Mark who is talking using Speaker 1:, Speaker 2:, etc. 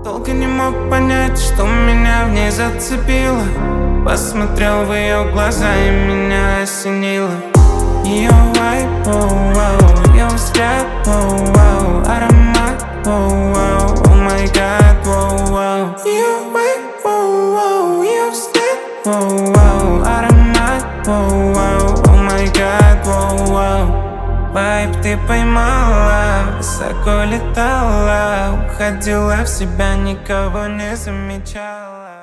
Speaker 1: Долго не мог понять, что меня в ней зацепило. Посмотрел в ее глаза и меня осенило. Ее вайб, воу-воу, ее взгляд, воу-воу, аромат, воу-воу, о май гад, воу-воу. Ее вайб, воу-воу, ее взгляд, воу-воу, аромат, воу-воу, о май гад, воу-воу. Вайб ты поймала, высоко летала, уходила в себя, никого не замечала.